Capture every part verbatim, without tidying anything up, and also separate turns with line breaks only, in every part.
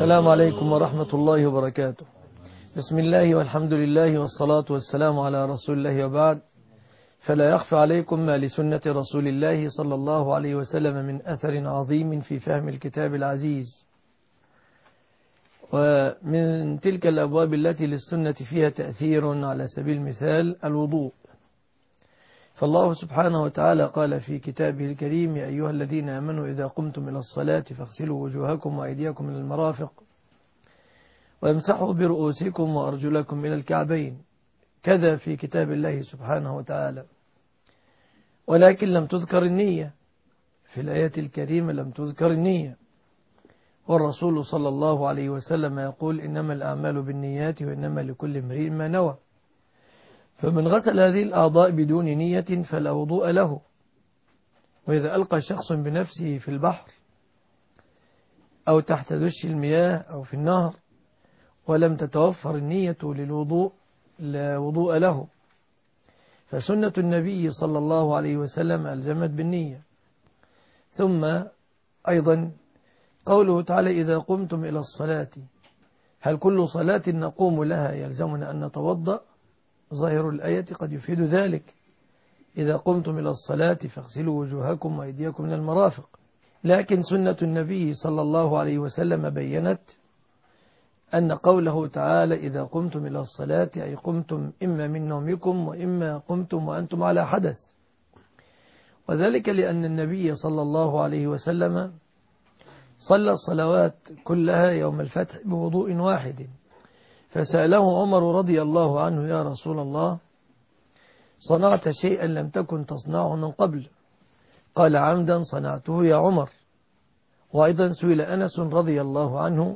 السلام عليكم ورحمة الله وبركاته. بسم الله والحمد لله والصلاة والسلام على رسول الله وبعد، فلا يخفى عليكم ما لسنة رسول الله صلى الله عليه وسلم من أثر عظيم في فهم الكتاب العزيز. ومن تلك الأبواب التي للسنة فيها تأثير على سبيل المثال الوضوء. فالله سبحانه وتعالى قال في كتابه الكريم: يا أيها الذين آمنوا إذا قمتم إلى الصلاة فاغسلوا وجوهكم وأيديكم إلى المرافق وامسحوا برؤوسكم وأرجلكم إلى الكعبين. كذا في كتاب الله سبحانه وتعالى. ولكن لم تذكر النية في الآية الكريمة، لم تذكر النية. والرسول صلى الله عليه وسلم يقول: إنما الأعمال بالنيات وإنما لكل امرئ ما نوى. فمن غسل هذه الأعضاء بدون نية فلا وضوء له. وإذا ألقى شخص بنفسه في البحر أو تحت دش المياه أو في النهر ولم تتوفر النية للوضوء لا وضوء له. فسنة النبي صلى الله عليه وسلم ألزمت بالنية. ثم أيضا قوله تعالى: إذا قمتم إلى الصلاة، هل كل صلاة نقوم لها يلزمنا أن نتوضأ؟ ظاهر الآية قد يفيد ذلك. إذا قمتم إلى الصلاة فاغسلوا وجوهكم وأيديكم من المرافق. لكن سنة النبي صلى الله عليه وسلم بيّنت أن قوله تعالى: إذا قمتم إلى الصلاة أي قمتم إما من نومكم وإما قمتم وأنتم على حدث. وذلك لأن النبي صلى الله عليه وسلم صلى الصلوات كلها يوم الفتح بوضوء واحد. فسأله عمر رضي الله عنه: يا رسول الله، صنعت شيئا لم تكن تصنعه من قبل؟ قال: عمدا صنعته يا عمر. وأيضا سئل أنس رضي الله عنه: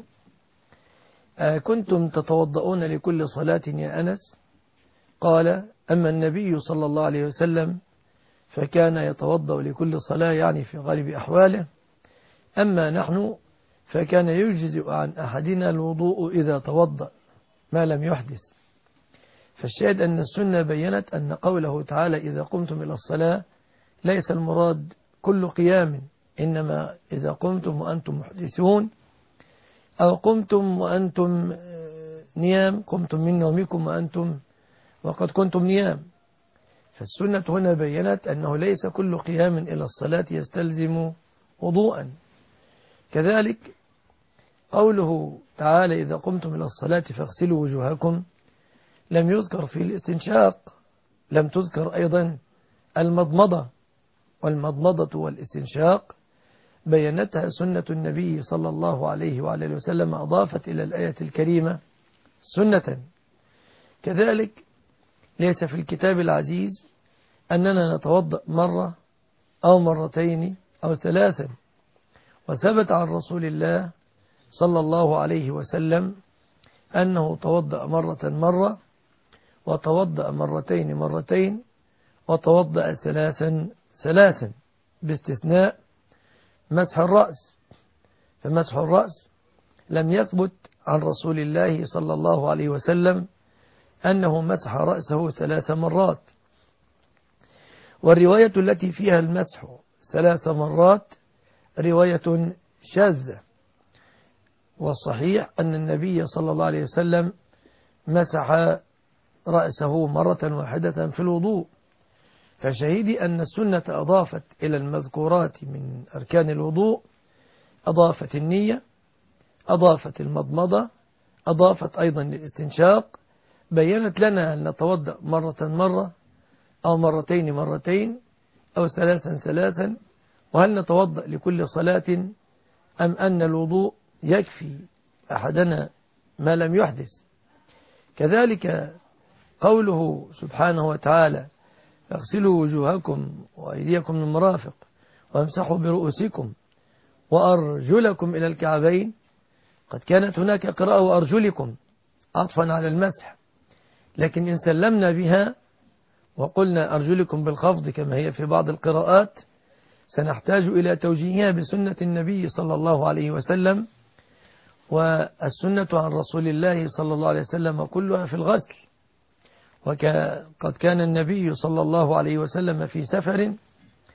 كنتم تتوضؤون لكل صلاة يا أنس؟ قال: أما النبي صلى الله عليه وسلم فكان يتوضأ لكل صلاة، يعني في غالب أحواله. أما نحن فكان يجزئ عن أحدنا الوضوء إذا توضأ ما لم يحدث. فالشاهد أن السنة بيّنت أن قوله تعالى: إذا قمتم إلى الصلاة ليس المراد كل قيام، إنما إذا قمتم وأنتم محدثون أو قمتم وأنتم نيام، قمتم من نومكم وأنتم وقد كنتم نيام. فالسنة هنا بيّنت أنه ليس كل قيام إلى الصلاة يستلزم وضوءا. كذلك قوله تعالى: إذا قمتم إلى الصلاة فاغسلوا وجوهكم، لم يذكر في الاستنشاق، لم تذكر أيضا المضمضة. والمضمضة والاستنشاق بيّنتها سنة النبي صلى الله عليه وعلى وسلم، أضافت إلى الآية الكريمة سنة. كذلك ليس في الكتاب العزيز أننا نتوضأ مرة أو مرتين أو ثلاثا. وثبت عن رسول الله صلى الله عليه وسلم أنه توضأ مرة مرة، وتوضأ مرتين مرتين، وتوضأ ثلاثا ثلاثا، باستثناء مسح الرأس. فمسح الرأس لم يثبت عن رسول الله صلى الله عليه وسلم أنه مسح رأسه ثلاث مرات. والرواية التي فيها المسح ثلاث مرات رواية شاذة. والصحيح أن النبي صلى الله عليه وسلم مسح رأسه مرة واحدة في الوضوء. فشهيدي أن السنة أضافت إلى المذكورات من أركان الوضوء، أضافت النية، أضافت المضمضة، أضافت أيضا الاستنشاق. بيّنت لنا أن نتوضأ مرة مرة أو مرتين مرتين أو ثلاثا ثلاثا، وهل نتوضأ لكل صلاة أم أن الوضوء يكفي أحدنا ما لم يحدث. كذلك قوله سبحانه وتعالى: اغسلوا وجوهكم وأيديكم من المرافق وامسحوا برؤوسكم وأرجلكم إلى الكعبين. قد كانت هناك قراءة وأرجلكم عطفا على المسح، لكن إن سلمنا بها وقلنا أرجلكم بالخفض كما هي في بعض القراءات سنحتاج إلى توجيهها بسنة النبي صلى الله عليه وسلم. والسنة عن رسول الله صلى الله عليه وسلم كلها في الغسل. وقد كان النبي صلى الله عليه وسلم في سفر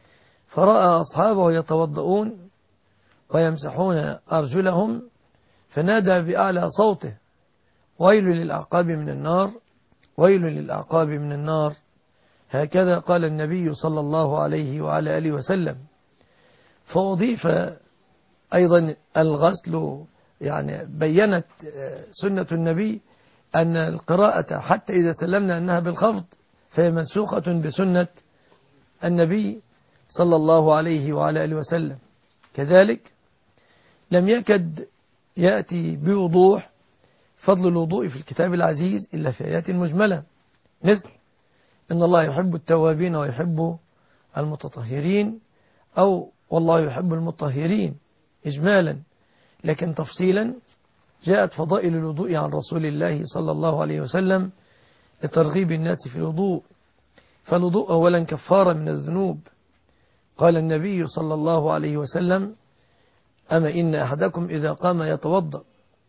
فرأى أصحابه يتوضؤون ويمسحون أرجلهم فنادى بأعلى صوته: ويل للأعقاب من النار، ويل للأعقاب من النار. هكذا قال النبي صلى الله عليه وعلى آله وسلم. فأضيف أيضا الغسل، يعني بيّنت سنة النبي أن القراءة حتى إذا سلمنا أنها بالخفض فهي منسوخة بسنة النبي صلى الله عليه وعلى آله وسلم. كذلك لم يكد يأتي بوضوح فضل الوضوء في الكتاب العزيز إلا في آيات مجملة، مثل إن الله يحب التوابين ويحب المتطهرين، أو والله يحب المطهرين إجمالا. لكن تفصيلا جاءت فضائل الوضوء عن رسول الله صلى الله عليه وسلم لترغيب الناس في الوضوء. فالوضوء أولا كفارة من الذنوب. قال النبي صلى الله عليه وسلم: أما إن أحدكم إذا قام يتوضأ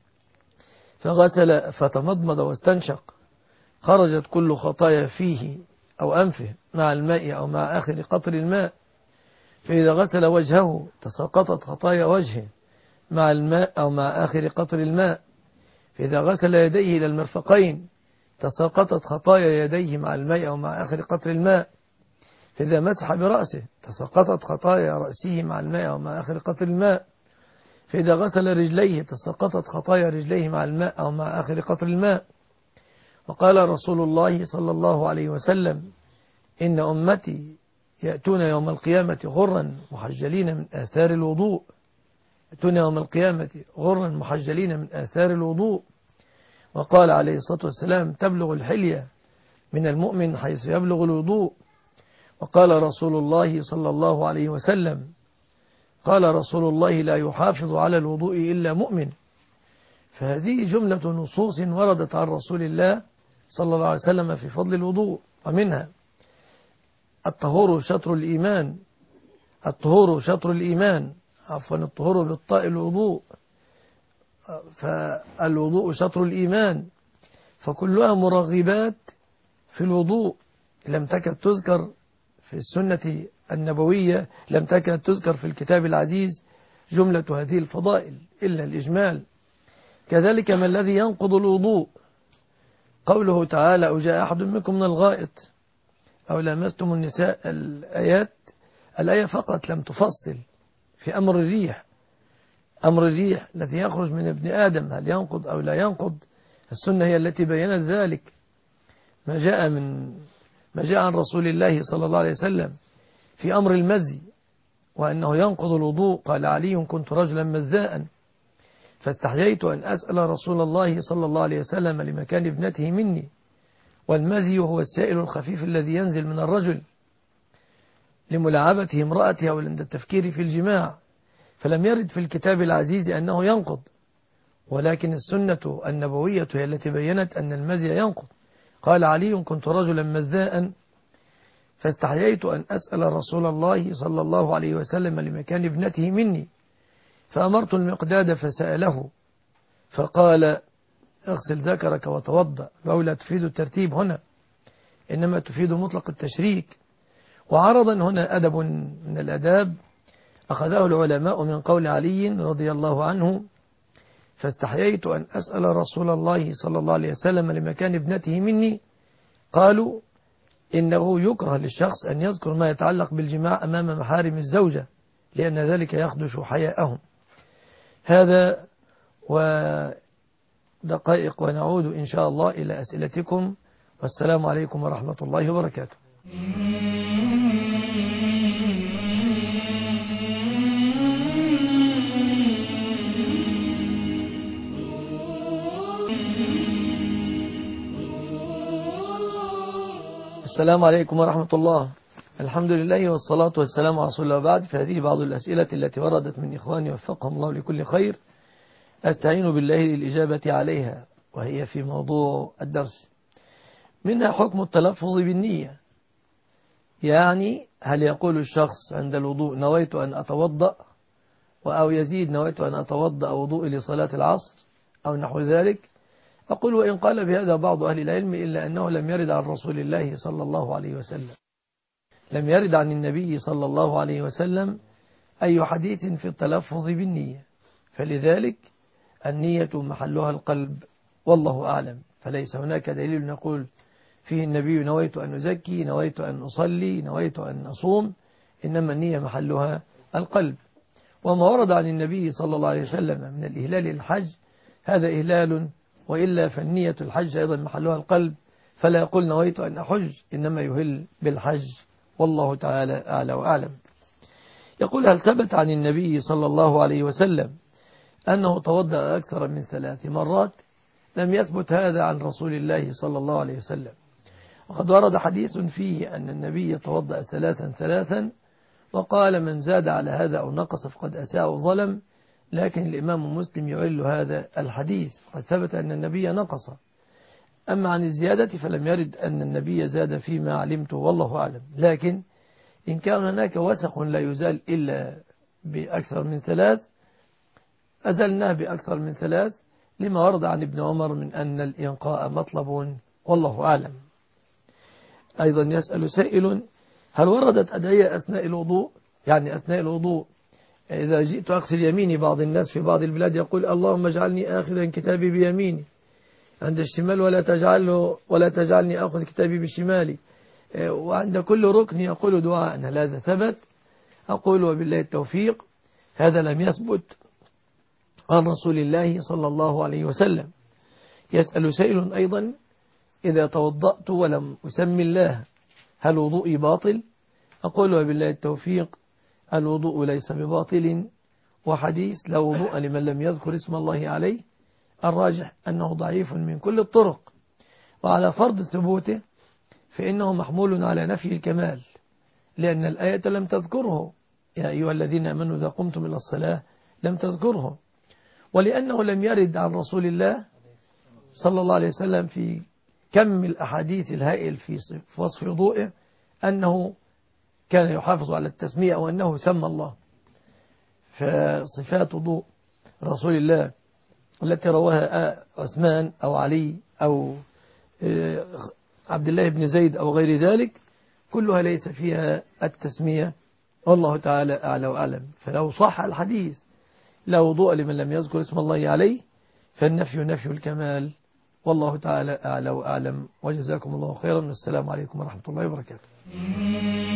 فغسل فتمضمض واستنشق خرجت كل خطايا فيه أو أنفه مع الماء أو مع آخر قطر الماء، فإذا غسل وجهه تساقطت خطايا وجهه مع الماء أو مع آخر قطر الماء، فإذا غسل يديه إلى المرفقين تساقطت خطايا يديه مع الماء أو مع آخر قطر الماء، فإذا مسح برأسه تساقطت خطايا رأسه مع الماء أو مع آخر قطر الماء، فإذا غسل رجليه تساقطت خطايا رجليه مع الماء أو مع آخر قطر الماء. وقال رسول الله صلى الله عليه وسلم: إن أمتي يأتون يوم القيامة غرا محجلين من آثار الوضوء، يأتون يوم القيامة غرا محجلين من آثار الوضوء. وقال عليه الصلاة والسلام: تبلغ الحلية من المؤمن حيث يبلغ الوضوء. وقال رسول الله صلى الله عليه وسلم: قال رسول الله: لا يحافظ على الوضوء إلا مؤمن. فهذه جملة نصوص وردت عن رسول الله صلى الله عليه وسلم في فضل الوضوء، ومنها الطهور شطر الإيمان، الطهور شطر الإيمان عفوا الطهور بالطاء الوضوء، فالوضوء شطر الإيمان، فكلها مرغبات في الوضوء. لم تكد تذكر في السنة النبوية، لم تكد تذكر في الكتاب العزيز جملة هذه الفضائل إلا الإجمال. كذلك ما الذي ينقض الوضوء؟ قوله تعالى: أو جاء أحد منكم من الغائط أو لامستم النساء. الآيات الآية فقط لم تفصل في أمر الريح، أمر الريح الذي يخرج من ابن آدم هل ينقض أو لا ينقض. السنة هي التي بيّنت ذلك. ما جاء من ما جاء عن رسول الله صلى الله عليه وسلم في أمر المزي وأنه ينقض الوضوء. قال علي: كنت رجلا مزاء فاستحييت أن أسأل رسول الله صلى الله عليه وسلم لمكان ابنته مني. والمزي هو السائل الخفيف الذي ينزل من الرجل لملاعبته امرأته أو عند التفكير في الجماع، فلم يرد في الكتاب العزيز أنه ينقض، ولكن السنة النبوية هي التي بيّنت أن المزي ينقض. قال علي: كنت رجلا مزاء فاستحييت أن أسأل رسول الله صلى الله عليه وسلم لمكان ابنته مني، فأمرت المقداد فسأله فقال: اغسل ذكرك وتوضأ. ولا تفيد الترتيب هنا، إنما تفيد مطلق التشريك. وعرضا هنا أدب من الأداب أخذه العلماء من قول علي رضي الله عنه: فاستحييت أن أسأل رسول الله صلى الله عليه وسلم لمكان ابنته مني. قالوا إنه يكره للشخص أن يذكر ما يتعلق بالجماع أمام محارم الزوجة، لأن ذلك يخدش حياءهم. هذا ودقائق ونعود إن شاء الله إلى أسئلتكم، والسلام عليكم ورحمة الله وبركاته. السلام عليكم ورحمة الله. الحمد لله والصلاة والسلام على رسول الله. بعد، فهذه بعض الأسئلة التي وردت من إخواني وفقهم الله لكل خير، أستعين بالله للإجابة عليها، وهي في موضوع الدرس. منها حكم التلفظ بالنية، يعني هل يقول الشخص عند الوضوء: نويت أن أتوضأ، أو يزيد: نويت أن أتوضأ وضوء لصلاة العصر أو نحو ذلك؟ أقول: وإن قال بهذا بعض أهل العلم إلا أنه لم يرد عن رسول الله صلى الله عليه وسلم، لم يرد عن النبي صلى الله عليه وسلم أي حديث في التلفظ بالنية، فلذلك النية محلها القلب والله أعلم. فليس هناك دليل نقول فيه النبي نويت أن أزكي، نويت أن أصلي، نويت أن أصوم، إنما النية محلها القلب. وما ورد عن النبي صلى الله عليه وسلم من الإهلال الحج هذا إهلال، وإلا فالنية الحج أيضا محلها القلب، فلا يقول نويت أن أحج، إنما يهل بالحج والله تعالى أعلى وأعلم. يقول هل ثبت عن النبي صلى الله عليه وسلم أنه توضأ أكثر من ثلاث مرات؟ لم يثبت هذا عن رسول الله صلى الله عليه وسلم. وقد ورد حديث فيه أن النبي توضأ ثلاثا ثلاثا، وقال من زاد على هذا أو نقص فقد أساء وظلم، لكن الإمام مسلم يعل هذا الحديث، قد ثبت أن النبي نقص. أما عن الزيادة فلم يرد أن النبي زاد فيما علمته والله أعلم. لكن إن كان هناك وسخ لا يزال إلا بأكثر من ثلاث أزلناه بأكثر من ثلاث، لما ورد عن ابن عمر من أن الإنقاء مطلب والله أعلم. أيضا يسأل سائل هل وردت أدعية أثناء الوضوء؟ يعني أثناء الوضوء إذا جئت أغسل يميني، بعض الناس في بعض البلاد يقول اللهم اجعلني آخذا كتابي بيميني، عند الشمال ولا تجعله ولا تجعلني أخذ كتابي بشمالي، وعند كل ركن يقول دعاء. هل هذا ثبت؟ أقول وبالله التوفيق هذا لم يثبت عن رسول الله صلى الله عليه وسلم. يسأل سائل أيضا إذا توضأت ولم أسمي الله هل وضوئي باطل؟ أقول وبالله التوفيق الوضوء ليس بباطل، وحديث لا وضوء لمن لم يذكر اسم الله عليه الراجح أنه ضعيف من كل الطرق، وعلى فرض ثبوته فإنه محمول على نفي الكمال، لأن الآية لم تذكره يا أيها الذين آمنوا إذا قمتم إلى الصلاة لم تذكره، ولأنه لم يرد عن رسول الله صلى الله عليه وسلم في كم الأحاديث الهائل في وصف وضوئه أنه كان يحافظ على التسمية أو أنه سمى الله. فصفات وضوء رسول الله التي رواها عثمان أو علي أو عبد الله بن زيد أو غير ذلك كلها ليس فيها التسمية والله تعالى أعلى وأعلم. فلو صح الحديث لا وضوء لمن لم يذكر اسم الله عليه فالنفي نفي الكمال والله تعالى أعلى وأعلم. وجزاكم الله خيرا، والسلام عليكم ورحمة الله وبركاته.